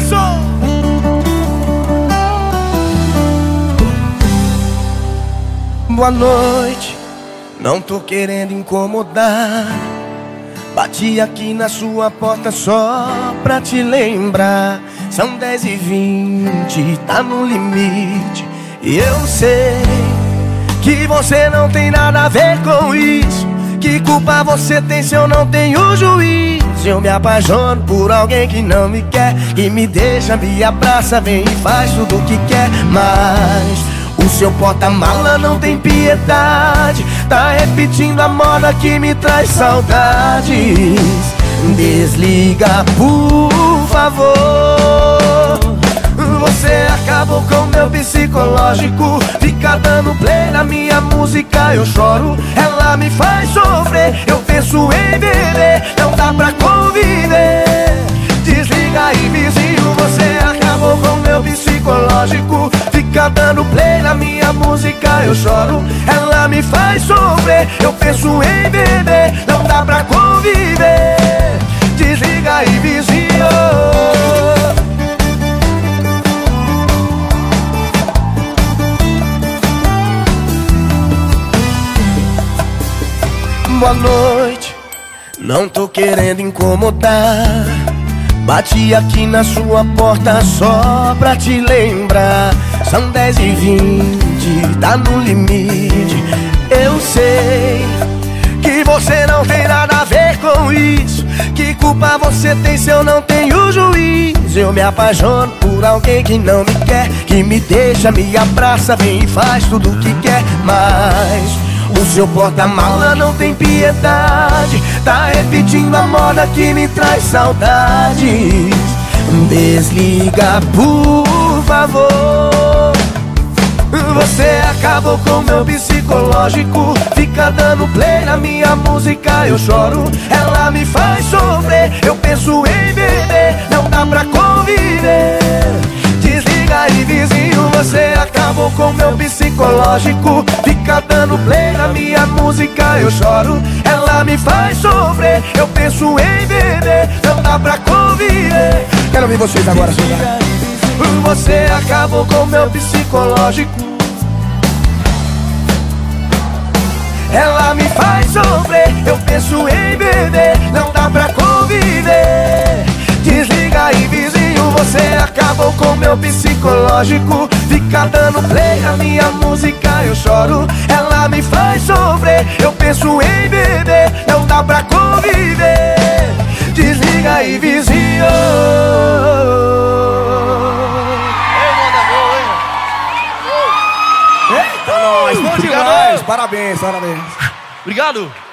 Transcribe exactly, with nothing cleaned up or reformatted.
som. Boa noite, não tô querendo incomodar. Bati aqui na sua porta só pra te lembrar. São dez e vinte, tá no limite. E eu sei que você não tem nada a ver com isso. Que culpa você tem se eu não tenho juízo? Eu me apaixono por alguém que não me quer, que me deixa, me abraça, vem e faz tudo o que quer. Mas o seu porta-mala não tem piedade, tá repetindo a moda que me traz saudades. Desliga, por favor. Você acabou com meu psicológico. Fica dando play na minha música, eu choro, ela me faz sofrer. Eu penso em beber, não dá pra conviver. Desliga aí, vizinho, você acabou com meu psicológico. Fica dando play na minha música, eu choro, ela me faz sofrer. Eu penso em beber, não dá pra conviver. Desliga aí, vizinho. Boa noite, não tô querendo incomodar. Bati aqui na sua porta só pra te lembrar. São dez e vinte, tá no limite. Eu sei que você não tem nada a ver com isso. Que culpa você tem se eu não tenho juízo? Eu me apaixono por alguém que não me quer, que me deixa, me abraça, vem e faz tudo o que quer. Mas o seu porta-mala não tem piedade, tá repetindo a moda que me traz saudades. Desliga, por favor. Você acabou com meu psicológico. Fica dando play na minha música, eu choro, ela me faz sofrer. Eu penso em beber, não dá pra conviver. Desliga aí, vizinho, você acabou com meu psicológico. Fica dando play na minha música, eu choro, ela me faz sofrer. Eu penso em beber, não dá pra conviver. Quero ouvir vocês agora, Desliga aí, vizinho, você acabou com meu psicológico. Ela me faz sofrer, eu penso em beber, não dá pra conviver. Desliga aí, vizinho, você acabou com meu psicológico. Fica dando play na minha música, eu choro, ela me faz sofrer. Eu penso em beber, não dá pra conviver. Desliga aí, vizinho. Eita, nós, bom demais. Parabéns, parabéns. Obrigado.